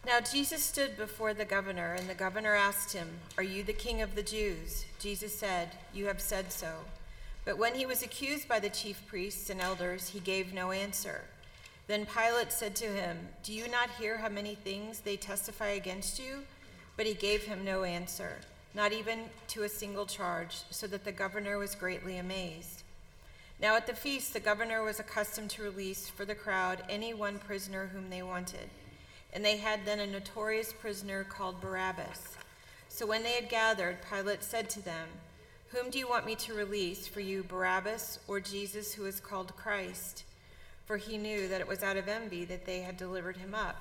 Now Jesus stood before the governor, and the governor asked him, "Are you the king of the Jews?" Jesus said, "You have said so." But when he was accused by the chief priests and elders, he gave no answer. Then Pilate said to him, "Do you not hear how many things they testify against you?" But he gave him no answer, not even to a single charge, so that the governor was greatly amazed. Now at the feast, the governor was accustomed to release for the crowd any one prisoner whom they wanted. And they had then a notorious prisoner called Barabbas. So when they had gathered, Pilate said to them, "Whom do you want me to release for you, Barabbas or Jesus, who is called Christ?" For he knew that it was out of envy that they had delivered him up.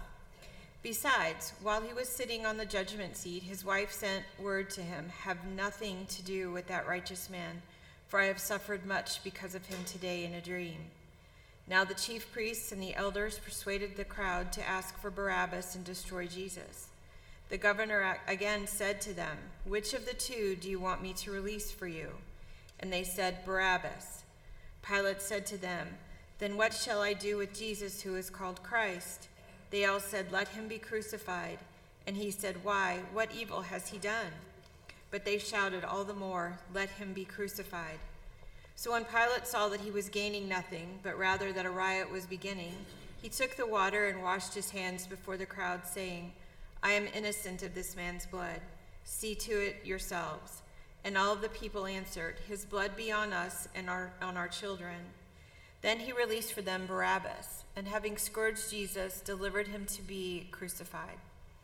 Besides, while he was sitting on the judgment seat, his wife sent word to him, "Have nothing to do with that righteous man, for I have suffered much because of him today in a dream." Now the chief priests and the elders persuaded the crowd to ask for Barabbas and destroy Jesus. The governor again said to them, "Which of the two do you want me to release for you?" And they said, "Barabbas." Pilate said to them, "Then what shall I do with Jesus, who is called Christ?" They all said, "Let him be crucified." And he said, "Why? What evil has he done?" But they shouted all the more, "Let him be crucified." So when Pilate saw that he was gaining nothing, but rather that a riot was beginning, he took the water and washed his hands before the crowd, saying, "I am innocent of this man's blood. See to it yourselves." And all of the people answered, "His blood be on us and on our children." Then he released for them Barabbas, and having scourged Jesus, delivered him to be crucified.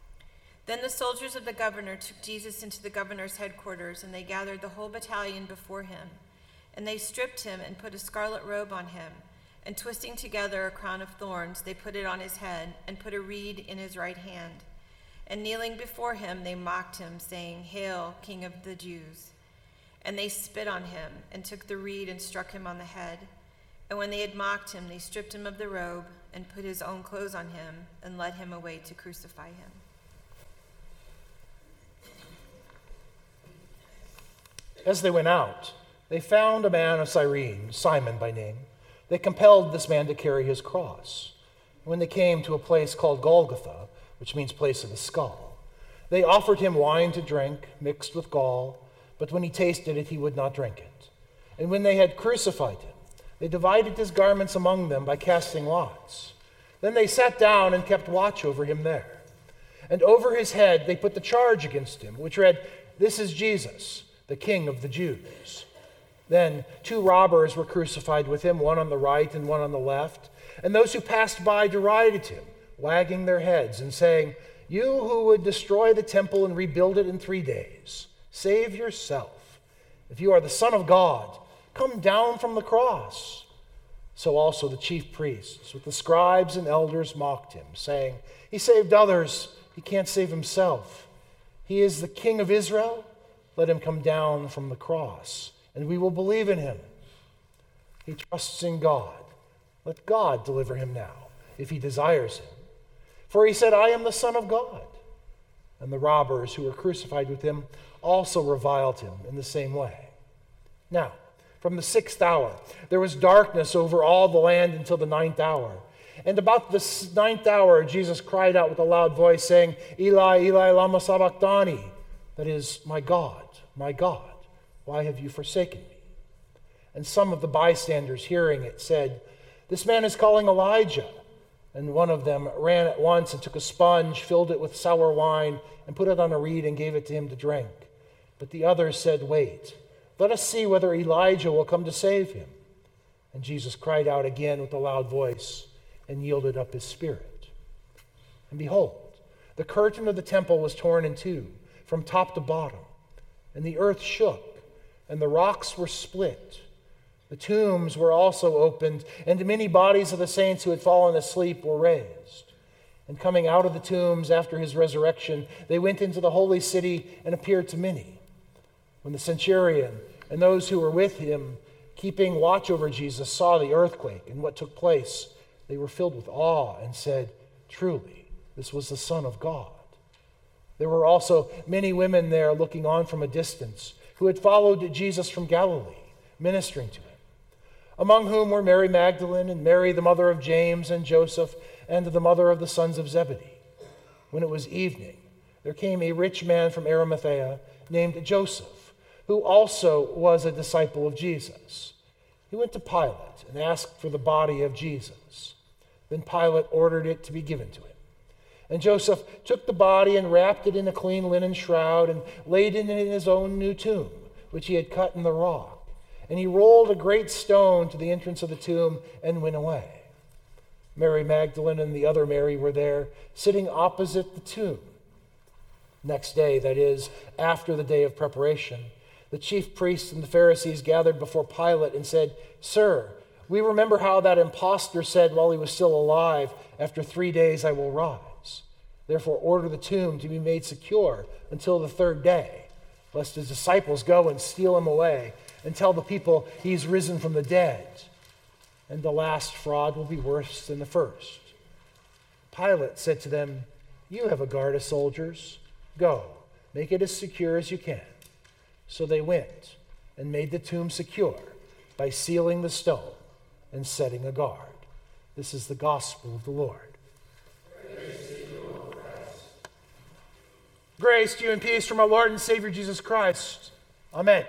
Then the soldiers of the governor took Jesus into the governor's headquarters, and they gathered the whole battalion before him. And they stripped him and put a scarlet robe on him, and twisting together a crown of thorns, they put it on his head and put a reed in his right hand. And kneeling before him, they mocked him, saying, "Hail, King of the Jews." And they spit on him and took the reed and struck him on the head. And when they had mocked him, they stripped him of the robe and put his own clothes on him and led him away to crucify him. As they went out, they found a man of Cyrene, Simon by name. They compelled this man to carry his cross. When they came to a place called Golgotha, which means place of the skull, they offered him wine to drink, mixed with gall, but when he tasted it, he would not drink it. And when they had crucified him, they divided his garments among them by casting lots. Then they sat down and kept watch over him there. And over his head they put the charge against him, which read, "This is Jesus, the King of the Jews." Then 2 robbers were crucified with him, one on the right and one on the left. And those who passed by derided him, wagging their heads and saying, "You who would destroy the temple and rebuild it in 3 days, save yourself. If you are the Son of God, come down from the cross." So also the chief priests with the scribes and elders mocked him, saying, "He saved others, he can't save himself. He is the King of Israel. Let him come down from the cross, and we will believe in him. He trusts in God. Let God deliver him now, if he desires him. For he said, 'I am the Son of God.'" And the robbers who were crucified with him also reviled him in the same way. Now, from the 6th hour, there was darkness over all the land until the 9th hour. And about the 9th hour, Jesus cried out with a loud voice, saying, "Eli, Eli, lama sabachthani?" That is, my God, why have you forsaken me?" And some of the bystanders hearing it said, "This man is calling Elijah." And one of them ran at once and took a sponge, filled it with sour wine, and put it on a reed and gave it to him to drink. But the others said, "Wait, let us see whether Elijah will come to save him." And Jesus cried out again with a loud voice and yielded up his spirit. And behold, the curtain of the temple was torn in two, from top to bottom, and the earth shook, and the rocks were split. The tombs were also opened, and many bodies of the saints who had fallen asleep were raised. And coming out of the tombs after his resurrection, they went into the holy city and appeared to many. When the centurion and those who were with him, keeping watch over Jesus, saw the earthquake and what took place, they were filled with awe and said, "Truly, this was the Son of God." There were also many women there looking on from a distance, who had followed Jesus from Galilee, ministering to him, among whom were Mary Magdalene and Mary, the mother of James and Joseph, and the mother of the sons of Zebedee. When it was evening, there came a rich man from Arimathea named Joseph, who also was a disciple of Jesus. He went to Pilate and asked for the body of Jesus. Then Pilate ordered it to be given to him. And Joseph took the body and wrapped it in a clean linen shroud and laid it in his own new tomb, which he had cut in the rock. And he rolled a great stone to the entrance of the tomb and went away. Mary Magdalene and the other Mary were there, sitting opposite the tomb. Next day, that is, after the day of preparation, the chief priests and the Pharisees gathered before Pilate and said, "Sir, we remember how that impostor said while he was still alive, 'After 3 days I will rise.' Therefore order the tomb to be made secure until the third day, lest his disciples go and steal him away and tell the people he's risen from the dead. And the last fraud will be worse than the first." Pilate said to them, "You have a guard of soldiers. Go, make it as secure as you can." So they went and made the tomb secure by sealing the stone and setting a guard. This is the gospel of the Lord. Grace to you and peace from our Lord and Savior Jesus Christ. Amen.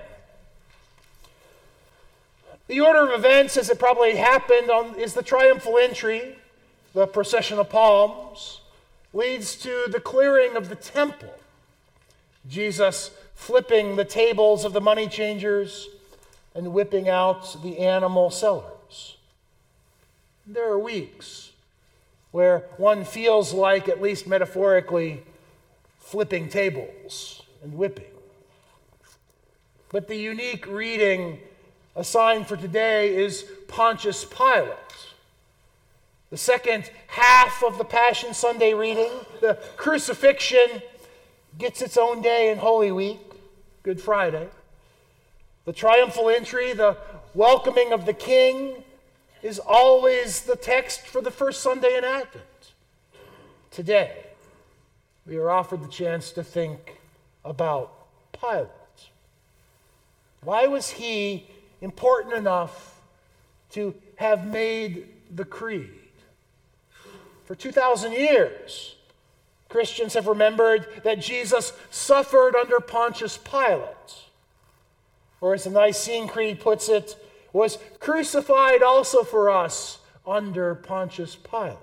The order of events, as it probably happened, is the triumphal entry, the procession of palms, leads to the clearing of the temple. Jesus flipping the tables of the money changers and whipping out the animal sellers. There are weeks where one feels like, at least metaphorically, flipping tables and whipping. But the unique reading assigned for today is Pontius Pilate. The second half of the Passion Sunday reading, the crucifixion, gets its own day in Holy Week, Good Friday. The triumphal entry, the welcoming of the King, is always the text for the first Sunday in Advent. Today, we are offered the chance to think about Pilate. Why was he important enough to have made the creed? For 2,000 years, Christians have remembered that Jesus suffered under Pontius Pilate, or as the Nicene Creed puts it, was crucified also for us under Pontius Pilate.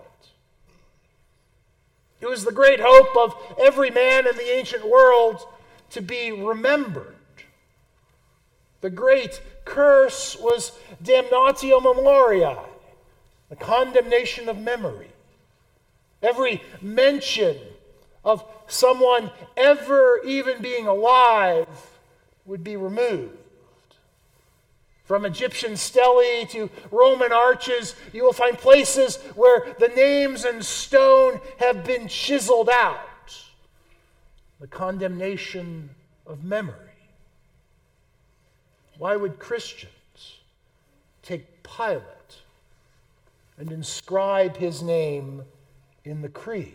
It was the great hope of every man in the ancient world to be remembered. The great curse was damnatio memoriae, the condemnation of memory. Every mention of someone ever even being alive would be removed. From Egyptian stelae to Roman arches, you will find places where the names in stone have been chiseled out. The condemnation of memory. Why would Christians take Pilate and inscribe his name in the creed?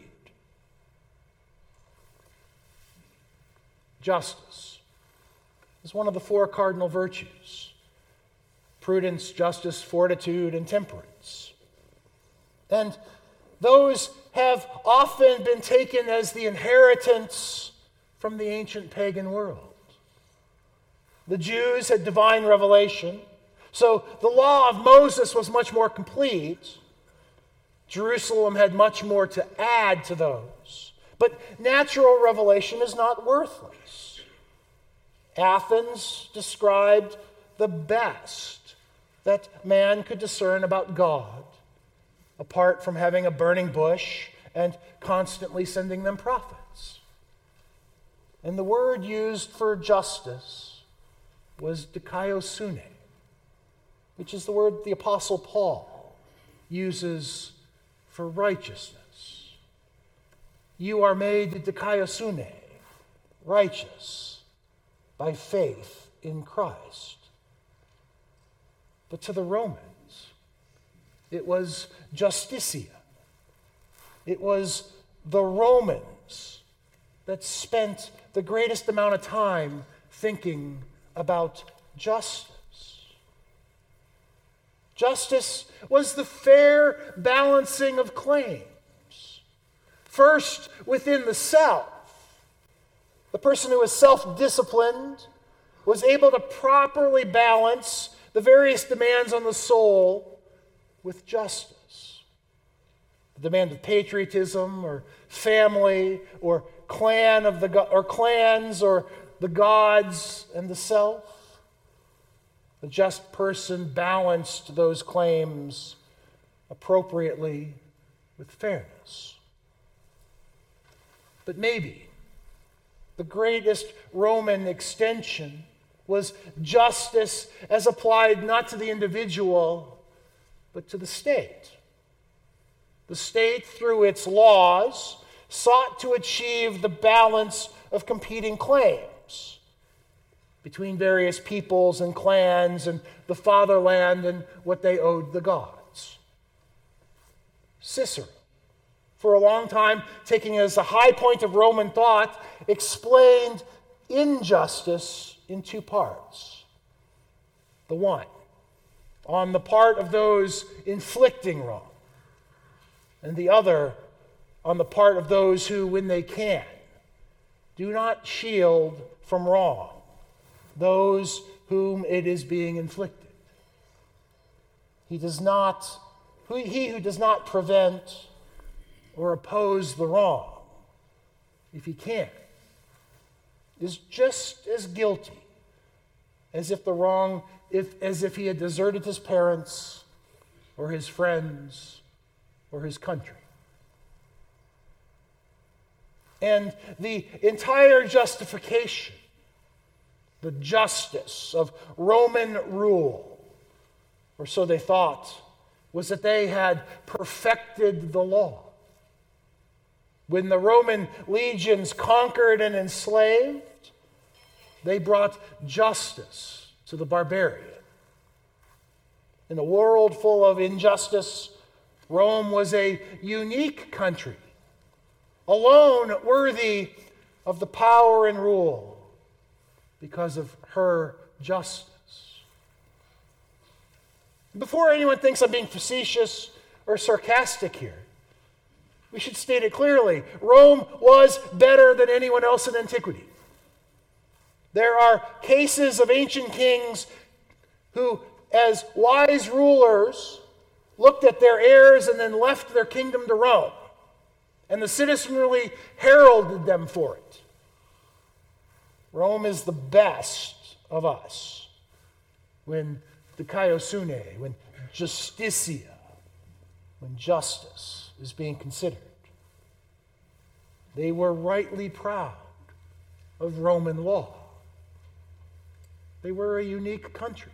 Justice is one of the four cardinal virtues: prudence, justice, fortitude, and temperance. And those have often been taken as the inheritance from the ancient pagan world. The Jews had divine revelation, so the law of Moses was much more complete. Jerusalem had much more to add to those. But natural revelation is not worthless. Athens described the best that man could discern about God, apart from having a burning bush and constantly sending them prophets. And the word used for justice was dikaiosune, which is the word the Apostle Paul uses for righteousness. You are made dikaiosune, righteous, by faith in Christ. But to the Romans, it was justitia. It was the Romans that spent the greatest amount of time thinking about justice. Justice was the fair balancing of claims. First, within the self. The person who is self-disciplined was able to properly balance the various demands on the soul with justice. The demand of patriotism or family or clans or the gods and the self. The just person balanced those claims appropriately with fairness. But maybe the greatest Roman extension was justice as applied not to the individual, but to the state. The state, through its laws, sought to achieve the balance of competing claims between various peoples and clans and the fatherland and what they owed the gods. Cicero, for a long time, taking it as a high point of Roman thought, explained injustice in two parts. The one, on the part of those inflicting wrong, and the other, on the part of those who, when they can, do not shield from wrong those whom it is being inflicted. He who does not prevent or oppose the wrong, if he can, is just as guilty as if he had deserted his parents or his friends or his country. And the entire justification, the justice of Roman rule, or so they thought, was that they had perfected the law. When the Roman legions conquered and enslaved, they brought justice to the barbarian. In a world full of injustice, Rome was a unique country, alone worthy of the power and rule because of her justice. Before anyone thinks I'm being facetious or sarcastic here, we should state it clearly. Rome was better than anyone else in antiquity. There are cases of ancient kings who, as wise rulers, looked at their heirs and then left their kingdom to Rome. And the citizenry heralded them for it. Rome is the best of us when dikaiosune, when justitia, when justice is being considered. They were rightly proud of Roman law. They were a unique country.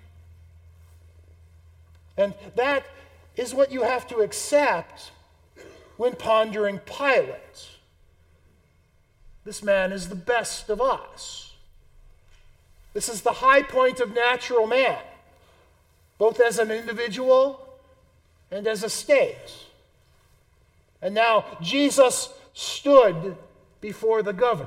And that is what you have to accept when pondering Pilate. This man is the best of us. This is the high point of natural man, both as an individual and as a state. And now Jesus stood before the governor.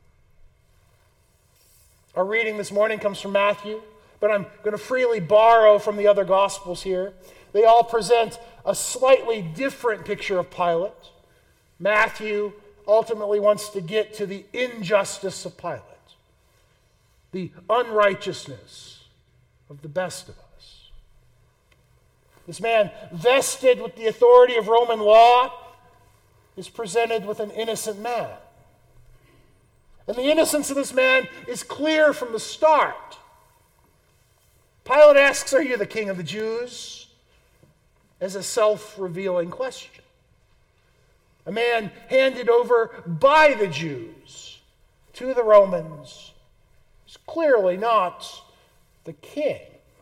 Our reading this morning comes from Matthew, but I'm going to freely borrow from the other Gospels here. They all present a slightly different picture of Pilate. Matthew ultimately wants to get to the injustice of Pilate, the unrighteousness of the best of us. This man, vested with the authority of Roman law, is presented with an innocent man. And the innocence of this man is clear from the start. Pilate asks, "Are you the king of the Jews?" as a self-revealing question. A man handed over by the Jews to the Romans is clearly not the king.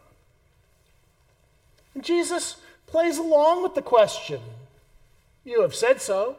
And Jesus plays along with the question. You have said so.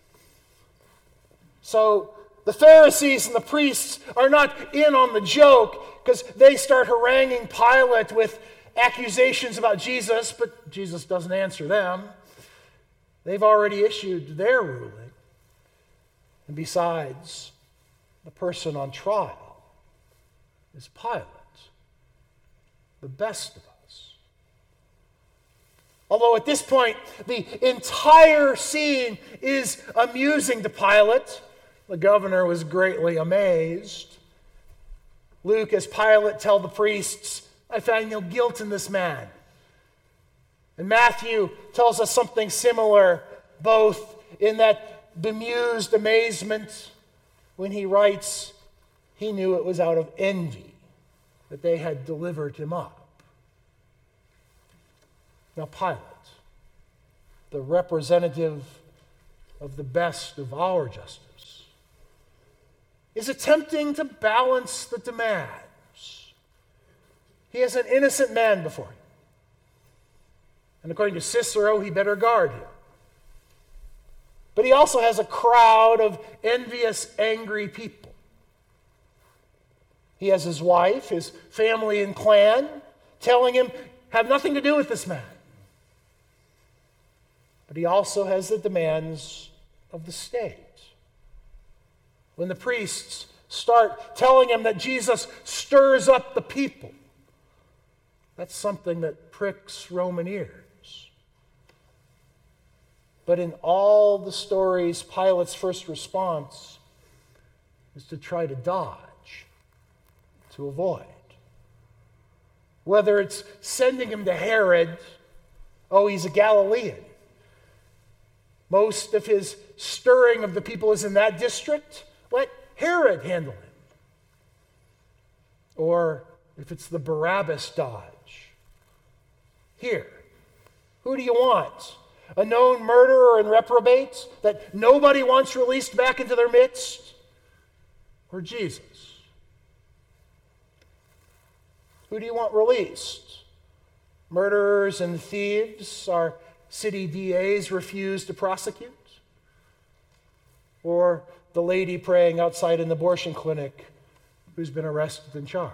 So the Pharisees and the priests are not in on the joke because they start haranguing Pilate with accusations about Jesus, but Jesus doesn't answer them. They've already issued their ruling. And besides, the person on trial is Pilate, the best of us. Although at this point, the entire scene is amusing to Pilate, the governor was greatly amazed. Luke, as Pilate, tell the priests, I find no guilt in this man. And Matthew tells us something similar, both in that bemused amazement when he writes, he knew it was out of envy that they had delivered him up. Now Pilate, the representative of the best of our justice, is attempting to balance the demands. He has an innocent man before him. And according to Cicero, he better guard him. But he also has a crowd of envious, angry people. He has his wife, his family and clan, telling him, have nothing to do with this man. But he also has the demands of the state. When the priests start telling him that Jesus stirs up the people, that's something that pricks Roman ears. But in all the stories, Pilate's first response is to try to dodge, to avoid. Whether it's sending him to Herod, oh, he's a Galilean. Most of his stirring of the people is in that district. Let Herod handle it. Or if it's the Barabbas dodge, here, who do you want? A known murderer and reprobate that nobody wants released back into their midst? Or Jesus? Who do you want released? Murderers and thieves our city DAs refuse to prosecute? Or the lady praying outside an abortion clinic who's been arrested and charged?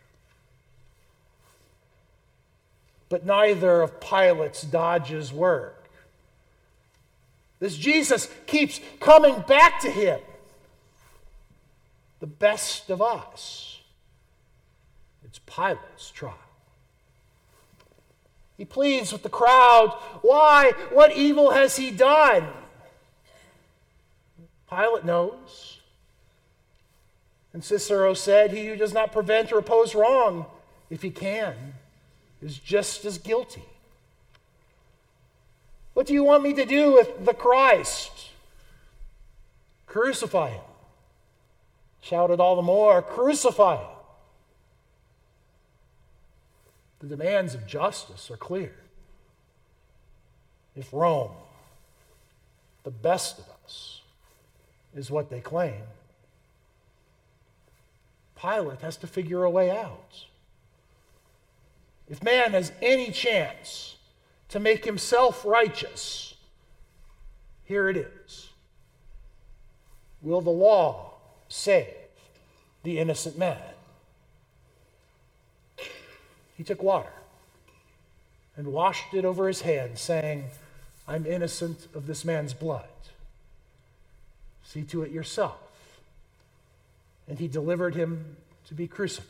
But neither of Pilate's dodges work. This Jesus keeps coming back to him. The best of us. It's Pilate's trial. He pleads with the crowd, why? What evil has he done? Pilate knows. And Cicero said, he who does not prevent or oppose wrong, if he can, is just as guilty. What do you want me to do with the Christ? Crucify him. Shouted all the more, crucify him. The demands of justice are clear. If Rome, the best of us, is what they claim, Pilate has to figure a way out. If man has any chance to make himself righteous, here it is. Will the law save the innocent man? He took water and washed it over his hands, saying, I'm innocent of this man's blood. See to it yourself. And he delivered him to be crucified.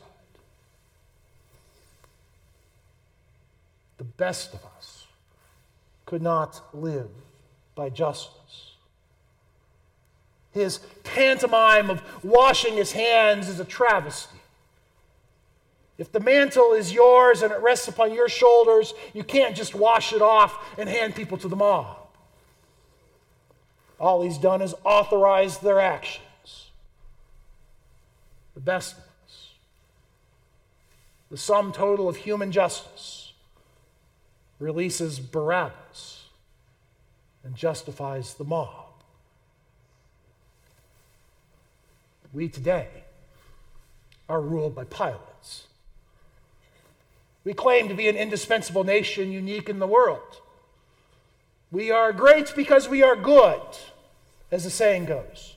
The best of us could not live by justice. His pantomime of washing his hands is a travesty. If the mantle is yours and it rests upon your shoulders, you can't just wash it off and hand people to the mob. All he's done is authorize their actions. The best of us. The sum total of human justice releases Barabbas and justifies the mob. We today are ruled by Pilates. We claim to be an indispensable nation, unique in the world. We are great because we are good, as the saying goes.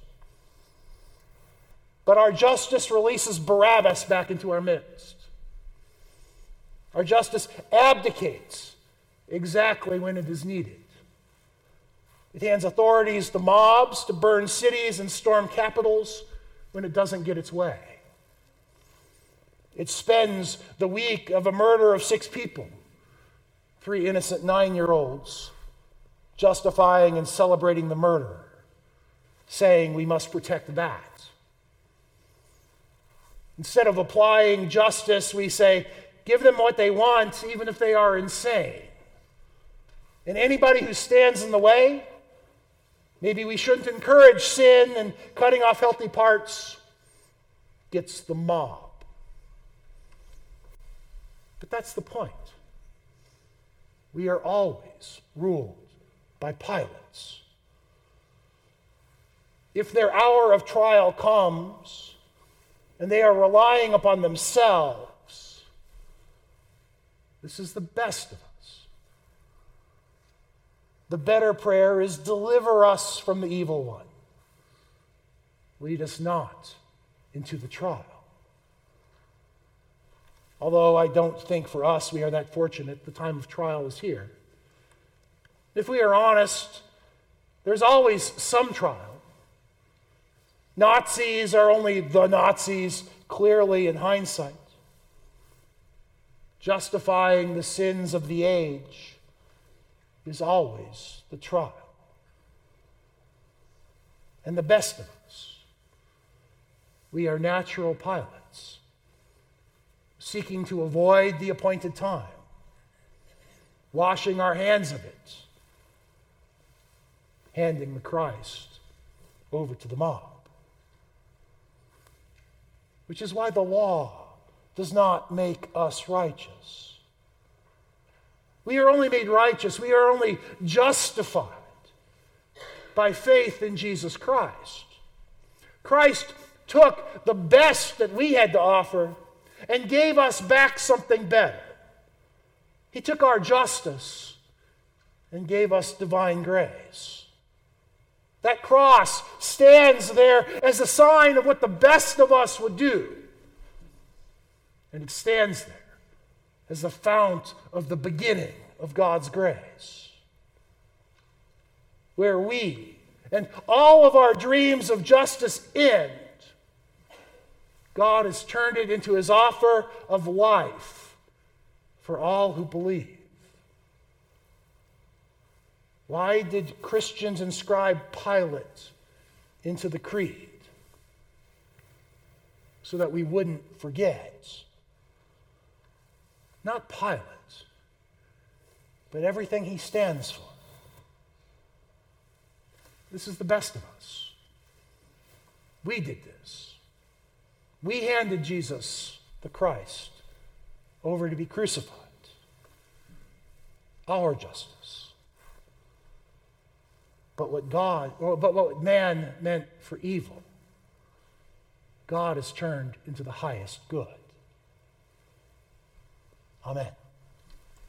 But our justice releases Barabbas back into our midst. Our justice abdicates exactly when it is needed. It hands authorities to mobs to burn cities and storm capitals when it doesn't get its way. It spends the week of a murder of 6 people 3 innocent 9-year-olds justifying and celebrating the murder, saying we must protect that. Instead of applying justice, we say, give them what they want, even if they are insane. And anybody who stands in the way, maybe we shouldn't encourage sin and cutting off healthy parts, gets the mob. But that's the point. We are always ruled by pilots. If their hour of trial comes and they are relying upon themselves, this is the best of us. The better prayer is, deliver us from the evil one. Lead us not into the trial. Although I don't think for us we are that fortunate, the time of trial is here. If we are honest, there's always some trial. Nazis are only the Nazis, clearly in hindsight. Justifying the sins of the age is always the trial. And the best of us, we are natural pilots, seeking to avoid the appointed time, washing our hands of it, handing the Christ over to the mob. Which is why the law does not make us righteous. We are only made righteous, we are only justified by faith in Jesus Christ. Christ took the best that we had to offer and gave us back something better. He took our justice and gave us divine grace. That cross stands there as a sign of what the best of us would do. And it stands there as the fount of the beginning of God's grace, where we and all of our dreams of justice end. God has turned it into his offer of life for all who believe. Why did Christians inscribe Pilate into the creed? So that we wouldn't forget. Not Pilate, but everything he stands for. This is the best of us. We did this. We handed Jesus, the Christ, over to be crucified. Our justice. But what man meant for evil, God has turned into the highest good. Amen.